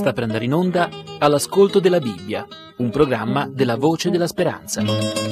Sta per andare in onda All'ascolto della Bibbia, un programma della Voce della Speranza.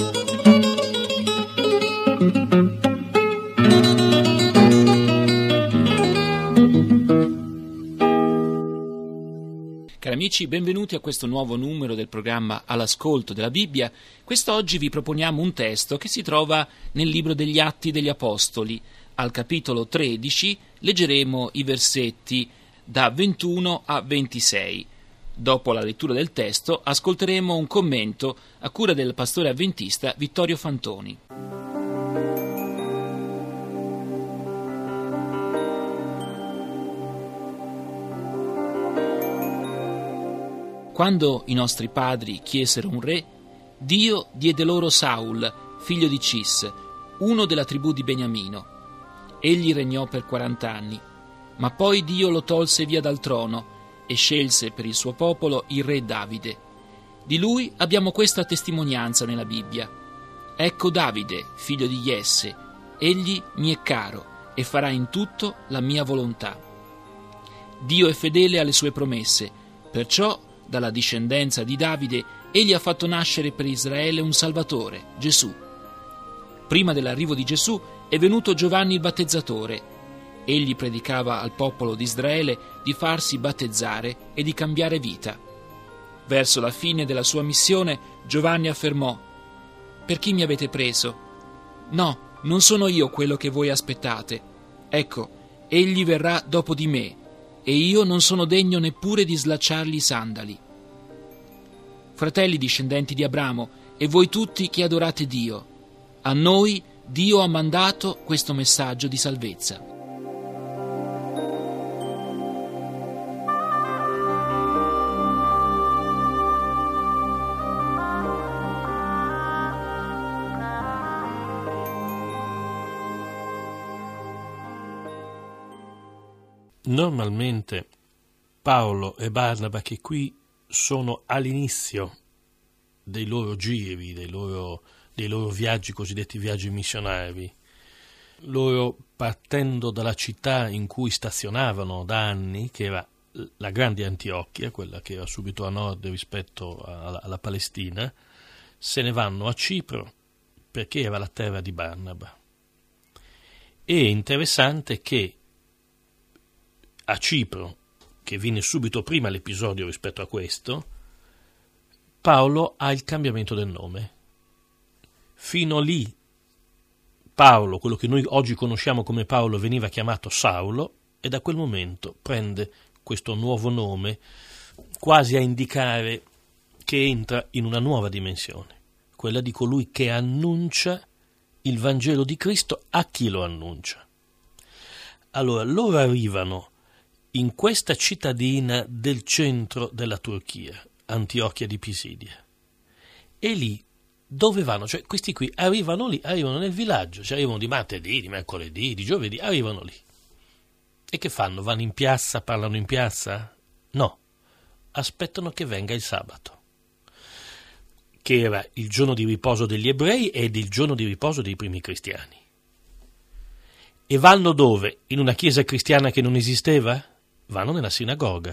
Cari amici, benvenuti a questo nuovo numero del programma All'ascolto della Bibbia. Quest'oggi vi proponiamo un testo che si trova nel libro degli Atti degli Apostoli. Al capitolo 13 leggeremo i versetti da 21 a 26. Dopo la lettura del testo ascolteremo un commento a cura del pastore avventista Vittorio Fantoni. Quando i nostri padri chiesero un re, Dio diede loro Saul, figlio di Cis, uno della tribù di Beniamino. Egli regnò per 40 anni, ma poi Dio lo tolse via dal trono e scelse per il suo popolo il re Davide. Di lui abbiamo questa testimonianza nella Bibbia. Ecco Davide, figlio di Jesse, egli mi è caro e farà in tutto la mia volontà. Dio è fedele alle sue promesse, perciò dalla discendenza di Davide egli ha fatto nascere per Israele un Salvatore, Gesù. Prima dell'arrivo di Gesù è venuto Giovanni il Battezzatore. Egli predicava al popolo di Israele di farsi battezzare e di cambiare vita. Verso la fine della sua missione Giovanni affermò: «Per chi mi avete preso? No, non sono io quello che voi aspettate. Ecco, egli verrà dopo di me, e io non sono degno neppure di slacciargli i sandali». Fratelli discendenti di Abramo, e voi tutti che adorate Dio, a noi Dio ha mandato questo messaggio di salvezza. Normalmente Paolo e Barnaba, che qui sono all'inizio dei loro giri, dei loro viaggi, cosiddetti viaggi missionari, loro partendo dalla città in cui stazionavano da anni, che era la grande Antiochia, quella che era subito a nord rispetto alla Palestina, se ne vanno a Cipro perché era la terra di Barnaba. È interessante che a Cipro, che viene subito prima l'episodio rispetto a questo, Paolo ha il cambiamento del nome. Fino lì Paolo, quello che noi oggi conosciamo come Paolo, veniva chiamato Saulo, e da quel momento prende questo nuovo nome, quasi a indicare che entra in una nuova dimensione, quella di colui che annuncia il Vangelo di Cristo a chi lo annuncia. Allora, loro arrivano in questa cittadina del centro della Turchia, Antiochia di Pisidia, e lì dove vanno? Cioè questi qui arrivano lì, arrivano nel villaggio, cioè arrivano di martedì, di mercoledì, di giovedì, arrivano lì. E che fanno? Vanno in piazza, parlano in piazza? No, aspettano che venga il sabato, che era il giorno di riposo degli ebrei ed il giorno di riposo dei primi cristiani. E vanno dove? In una chiesa cristiana che non esisteva? Vanno nella sinagoga.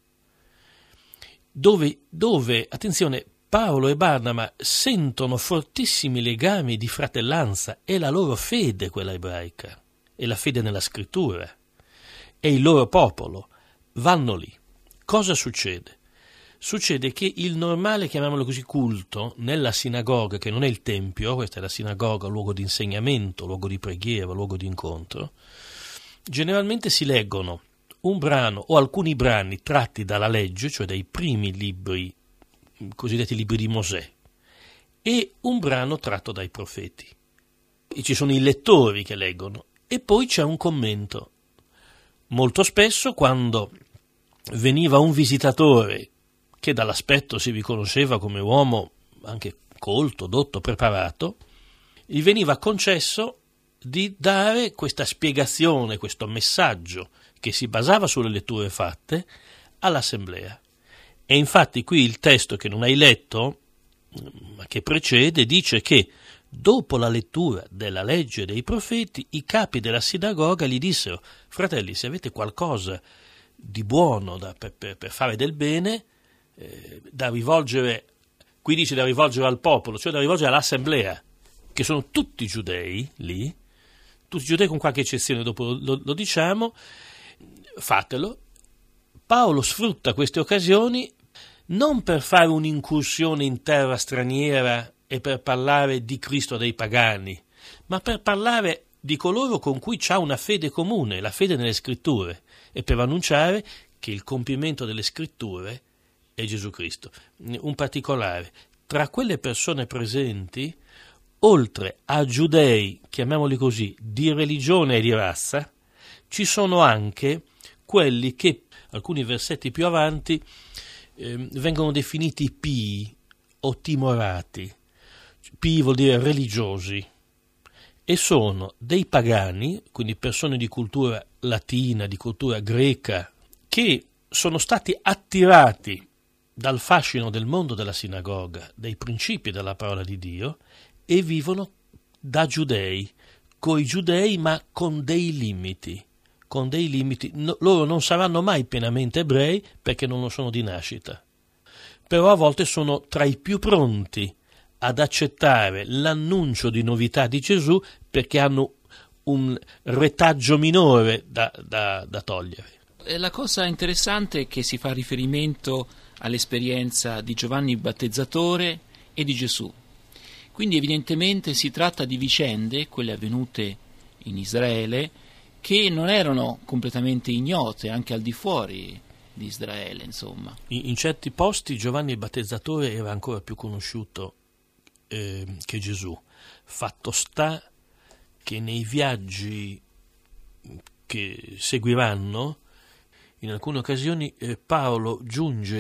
Dove, attenzione, Paolo e Barnaba sentono fortissimi legami di fratellanza, è la loro fede quella ebraica, è la fede nella scrittura, è il loro popolo, vanno lì. Cosa succede? Succede che il normale, chiamiamolo così, culto nella sinagoga, che non è il tempio, questa è la sinagoga, luogo di insegnamento, luogo di preghiera, luogo di incontro, generalmente si leggono un brano o alcuni brani tratti dalla legge, cioè dai primi libri, cosiddetti libri di Mosè, e un brano tratto dai profeti. E ci sono i lettori che leggono, e poi c'è un commento. Molto spesso, quando veniva un visitatore che dall'aspetto si riconosceva come uomo anche colto, dotto, preparato, gli veniva concesso di dare questa spiegazione, questo messaggio che si basava sulle letture fatte all'assemblea. E infatti qui il testo che non hai letto, ma che precede, dice che dopo la lettura della legge dei profeti, i capi della sinagoga gli dissero: fratelli, se avete qualcosa di buono, per fare del bene, da rivolgere, qui dice da rivolgere al popolo, cioè da rivolgere all'assemblea, che sono tutti giudei lì, tutti giudei con qualche eccezione, dopo lo diciamo, fatelo. Paolo sfrutta queste occasioni non per fare un'incursione in terra straniera e per parlare di Cristo dei pagani, ma per parlare di coloro con cui c'ha una fede comune, la fede nelle scritture, e per annunciare che il compimento delle scritture è Gesù Cristo. Un particolare, tra quelle persone presenti, oltre a giudei, chiamiamoli così, di religione e di razza, ci sono anche quelli che, alcuni versetti più avanti, vengono definiti pii o timorati. Pii vuol dire religiosi, e sono dei pagani, quindi persone di cultura latina, di cultura greca, che sono stati attirati dal fascino del mondo della sinagoga, dei principi della parola di Dio, e vivono da giudei, coi giudei ma con dei limiti. Loro non saranno mai pienamente ebrei perché non lo sono di nascita, però a volte sono tra i più pronti ad accettare l'annuncio di novità di Gesù perché hanno un retaggio minore da togliere. La cosa interessante è che si fa riferimento all'esperienza di Giovanni il Battezzatore e di Gesù. Quindi evidentemente si tratta di vicende, quelle avvenute in Israele, che non erano completamente ignote anche al di fuori di Israele, insomma. In certi posti Giovanni il Battezzatore era ancora più conosciuto che Gesù. Fatto sta che nei viaggi che seguiranno, in alcune occasioni Paolo giunge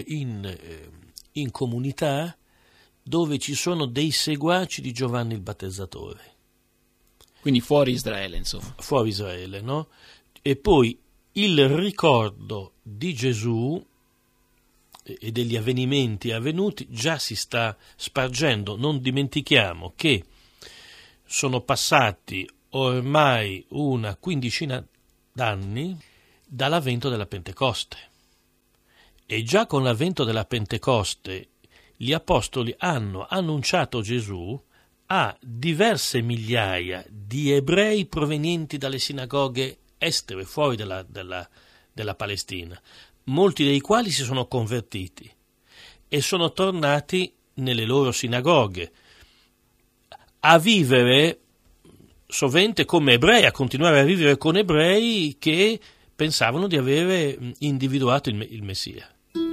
in comunità dove ci sono dei seguaci di Giovanni il Battezzatore. Quindi fuori Israele, insomma. Fuori Israele, no? E poi il ricordo di Gesù e degli avvenimenti avvenuti già si sta spargendo. Non dimentichiamo che sono passati ormai una quindicina d'anni dall'avvento della Pentecoste, e già con l'avvento della Pentecoste gli apostoli hanno annunciato Gesù a diverse migliaia di ebrei provenienti dalle sinagoghe estere, fuori della Palestina, molti dei quali si sono convertiti e sono tornati nelle loro sinagoghe a vivere sovente come ebrei, a continuare a vivere con ebrei che pensavano di avere individuato il Messia.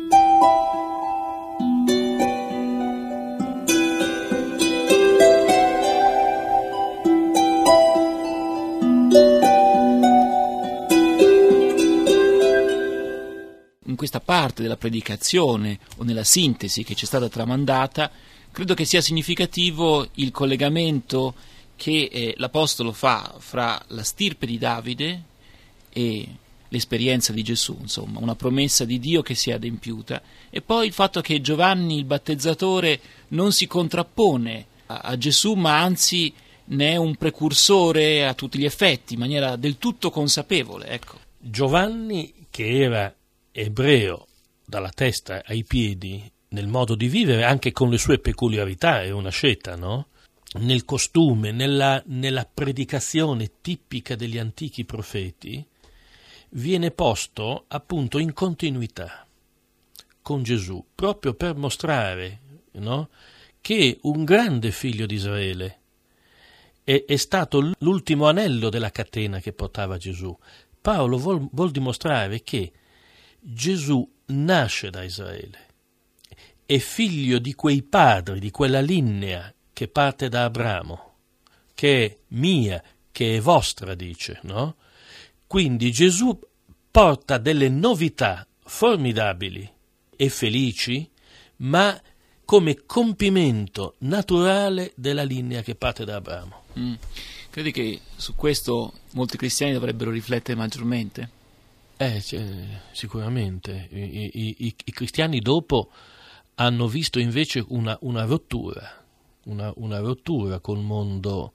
In questa parte della predicazione o nella sintesi che ci è stata tramandata, credo che sia significativo il collegamento che l'Apostolo fa fra la stirpe di Davide e l'esperienza di Gesù, insomma, una promessa di Dio che si è adempiuta, e poi il fatto che Giovanni il Battezzatore non si contrappone a Gesù, ma anzi ne è un precursore a tutti gli effetti, in maniera del tutto consapevole. Ecco. Giovanni, che era ebreo dalla testa ai piedi nel modo di vivere, anche con le sue peculiarità, è una scelta, no? Nel costume, nella predicazione tipica degli antichi profeti, viene posto appunto in continuità con Gesù, proprio per mostrare, no, che un grande figlio di Israele è stato l'ultimo anello della catena che portava Gesù. Paolo vuol dimostrare che Gesù nasce da Israele, è figlio di quei padri, di quella linea che parte da Abramo, che è mia, che è vostra, dice, no? Quindi Gesù porta delle novità formidabili e felici, ma come compimento naturale della linea che parte da Abramo. Credi che su questo molti cristiani dovrebbero riflettere maggiormente? Sicuramente. I cristiani dopo hanno visto invece una rottura, una rottura col mondo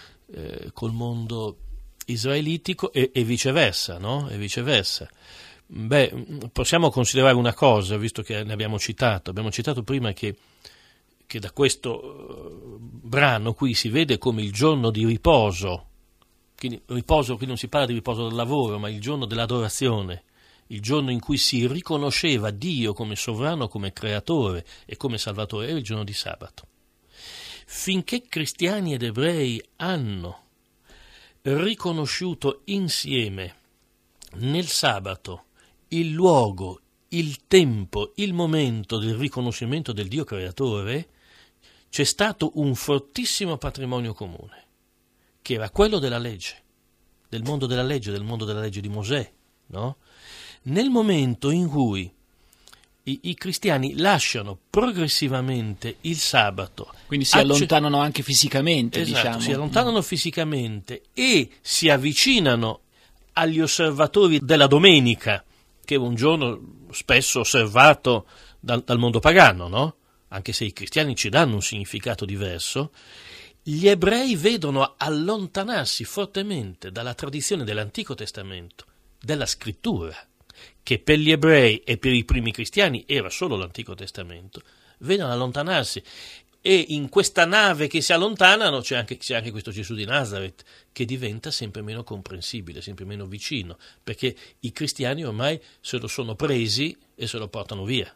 israelitico e viceversa, no? E viceversa. Possiamo considerare una cosa, visto che ne abbiamo citato prima che da questo brano qui si vede come il giorno di riposo, quindi qui non si parla di riposo del lavoro, ma il giorno dell'adorazione, il giorno in cui si riconosceva Dio come sovrano, come creatore e come salvatore, era il giorno di sabato. Finché cristiani ed ebrei hanno riconosciuto insieme nel sabato il luogo, il tempo, il momento del riconoscimento del Dio creatore, c'è stato un fortissimo patrimonio comune, che era quello della legge, del mondo della legge di Mosè, no? Nel momento in cui i cristiani lasciano progressivamente il sabato, quindi si allontanano anche fisicamente, esatto, diciamo. Si allontanano fisicamente e si avvicinano agli osservatori della domenica, che è un giorno spesso osservato dal mondo pagano, no? Anche se i cristiani ci danno un significato diverso, gli ebrei vedono allontanarsi fortemente dalla tradizione dell'Antico Testamento, della scrittura, che per gli ebrei e per i primi cristiani era solo l'Antico Testamento, vedono allontanarsi, e in questa nave che si allontanano c'è anche questo Gesù di Nazareth, che diventa sempre meno comprensibile, sempre meno vicino, perché i cristiani ormai se lo sono presi e se lo portano via.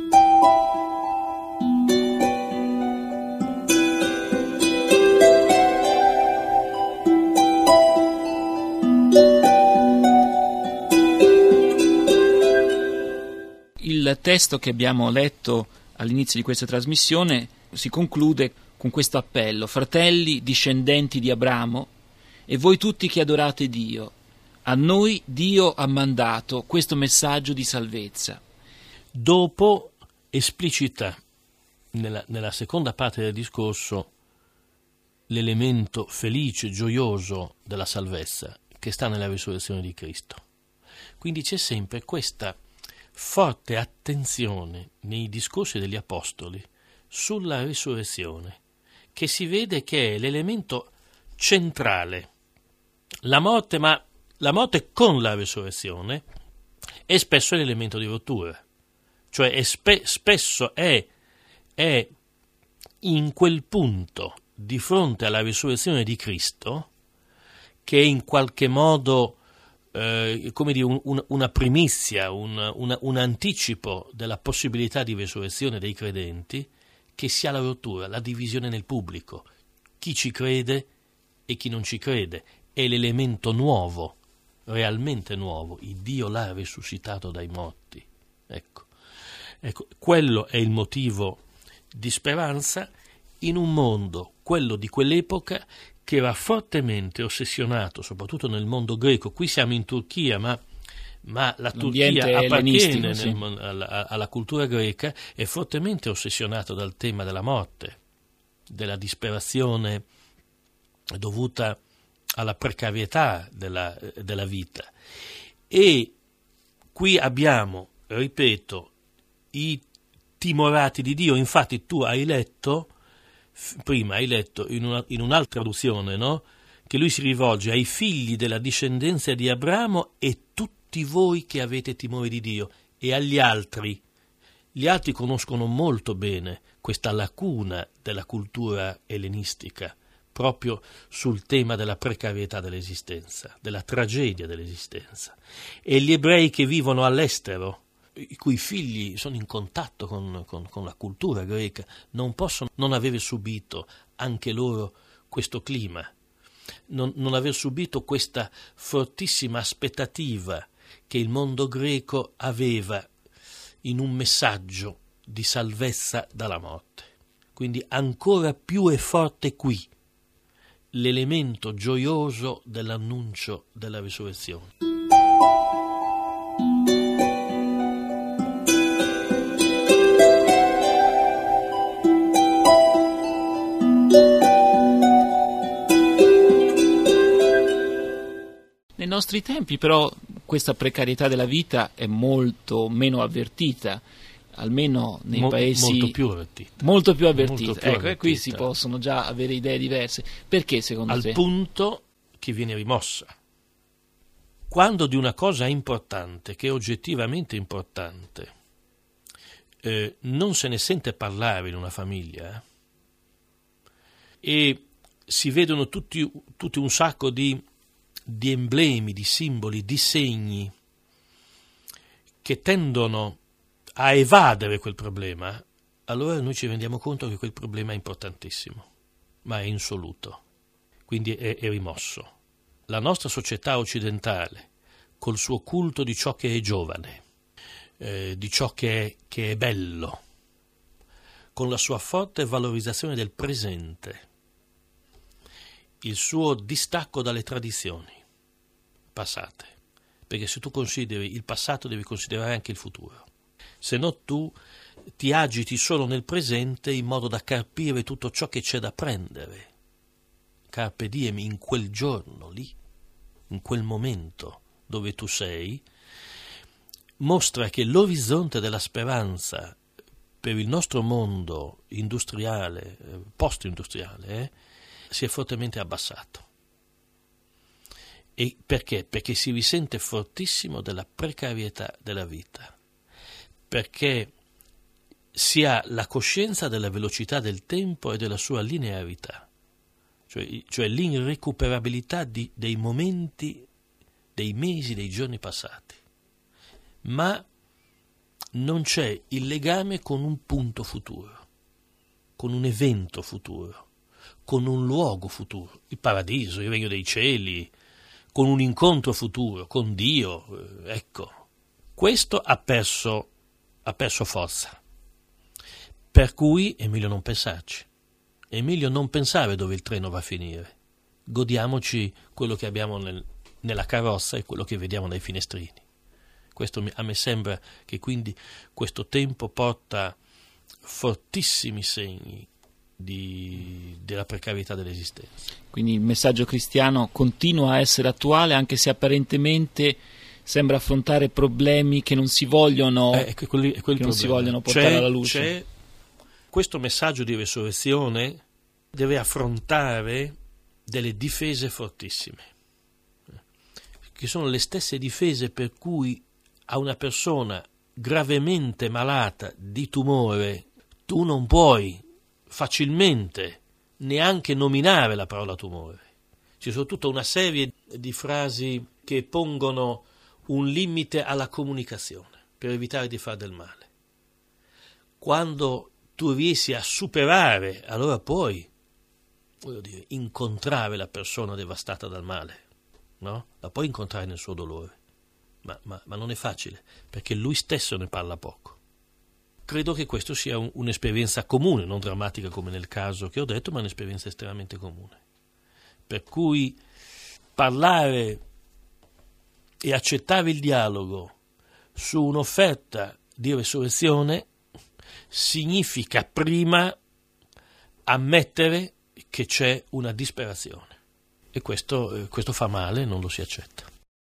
Il testo che abbiamo letto all'inizio di questa trasmissione si conclude con questo appello: fratelli discendenti di Abramo e voi tutti che adorate Dio, a noi Dio ha mandato questo messaggio di salvezza. Dopo esplicita nella seconda parte del discorso l'elemento felice, gioioso della salvezza che sta nella risurrezione di Cristo. Quindi c'è sempre questa forte attenzione nei discorsi degli apostoli sulla risurrezione, che si vede che è l'elemento centrale. La morte, ma la morte con la risurrezione, è spesso l'elemento di rottura, cioè spesso è in quel punto di fronte alla risurrezione di Cristo che è in qualche modo come dire, una primizia, un anticipo della possibilità di risurrezione dei credenti, che si ha la rottura, la divisione nel pubblico, chi ci crede e chi non ci crede. È l'elemento nuovo, realmente nuovo, il Dio l'ha risuscitato dai morti. Ecco, quello è il motivo di speranza in un mondo, quello di quell'epoca, che era fortemente ossessionato, soprattutto nel mondo greco. Qui siamo in Turchia, ma la Turchia appartiene alla cultura greca, è fortemente ossessionato dal tema della morte, della disperazione dovuta alla precarietà della vita. E qui abbiamo, ripeto, i timorati di Dio. Infatti tu prima hai letto in un'altra traduzione, no? Che lui si rivolge ai figli della discendenza di Abramo e tutti voi che avete timore di Dio, e agli altri. Gli altri conoscono molto bene questa lacuna della cultura ellenistica, proprio sul tema della precarietà dell'esistenza, della tragedia dell'esistenza. E gli ebrei che vivono all'estero, i cui figli sono in contatto con la cultura greca, non possono non avere subito anche loro questo clima, non aver subito questa fortissima aspettativa che il mondo greco aveva in un messaggio di salvezza dalla morte. Quindi ancora più è forte qui l'elemento gioioso dell'annuncio della risurrezione. Nei nostri tempi però questa precarietà della vita è molto meno avvertita, almeno nei paesi molto più avvertita. Ecco, e qui si possono già avere idee diverse. Perché secondo te? Al punto che viene rimossa quando di una cosa importante, che è oggettivamente importante, non se ne sente parlare in una famiglia, e si vedono tutti un sacco di emblemi, di simboli, di segni che tendono a evadere quel problema, allora noi ci rendiamo conto che quel problema è importantissimo, ma è insoluto, quindi è rimosso. La nostra società occidentale, col suo culto di ciò che è giovane, di ciò che è bello, con la sua forte valorizzazione del presente, il suo distacco dalle tradizioni passate, perché se tu consideri il passato devi considerare anche il futuro, se no tu ti agiti solo nel presente in modo da carpire tutto ciò che c'è da prendere. Carpe diem, in quel giorno lì, in quel momento dove tu sei, mostra che l'orizzonte della speranza per il nostro mondo industriale, post-industriale, si è fortemente abbassato. E perché? Perché si risente fortissimo della precarietà della vita, perché si ha la coscienza della velocità del tempo e della sua linearità, cioè l'irrecuperabilità dei momenti, dei mesi, dei giorni passati, ma non c'è il legame con un punto futuro, con un evento futuro, con un luogo futuro, il paradiso, il regno dei cieli, con un incontro futuro, con Dio, ecco. Questo ha perso forza. Per cui Emilio non pensarci. Emilio non pensare dove il treno va a finire. Godiamoci quello che abbiamo nella carrozza e quello che vediamo dai finestrini. Questo a me sembra che quindi questo tempo porta fortissimi segni della precarietà dell'esistenza. Quindi il messaggio cristiano continua a essere attuale, anche se apparentemente sembra affrontare problemi che non si vogliono, non si vogliono portare alla luce. Questo messaggio di resurrezione deve affrontare delle difese fortissime, che sono le stesse difese per cui a una persona gravemente malata di tumore tu non puoi facilmente neanche nominare la parola tumore. Ci sono tutta una serie di frasi che pongono un limite alla comunicazione per evitare di fare del male. Quando tu riesci a superare, allora puoi, incontrare la persona devastata dal male, no? La puoi incontrare nel suo dolore, ma non è facile, perché lui stesso ne parla poco. Credo che questo sia un'esperienza comune, non drammatica come nel caso che ho detto, ma un'esperienza estremamente comune. Per cui parlare e accettare il dialogo su un'offerta di resurrezione significa prima ammettere che c'è una disperazione, e questo fa male, non lo si accetta.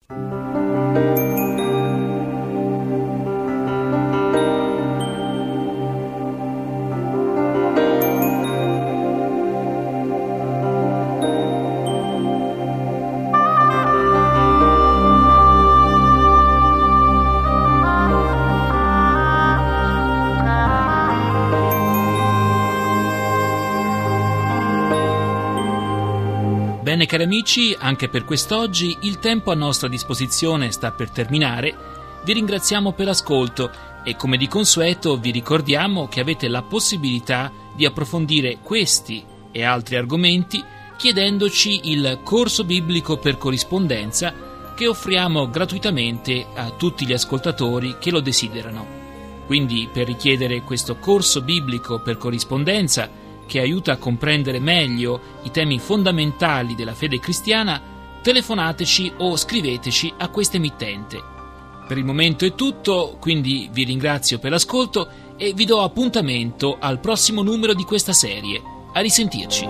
Bene cari amici, anche per quest'oggi il tempo a nostra disposizione sta per terminare. Vi ringraziamo per l'ascolto e come di consueto vi ricordiamo che avete la possibilità di approfondire questi e altri argomenti chiedendoci il corso biblico per corrispondenza che offriamo gratuitamente a tutti gli ascoltatori che lo desiderano. Quindi per richiedere questo corso biblico per corrispondenza che aiuta a comprendere meglio i temi fondamentali della fede cristiana, telefonateci o scriveteci a questa emittente. Per il momento è tutto, quindi vi ringrazio per l'ascolto e vi do appuntamento al prossimo numero di questa serie. A risentirci.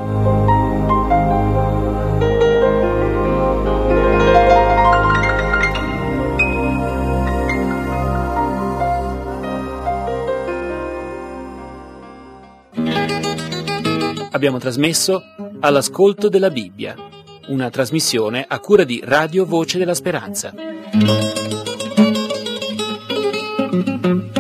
Abbiamo trasmesso All'ascolto della Bibbia, una trasmissione a cura di Radio Voce della Speranza.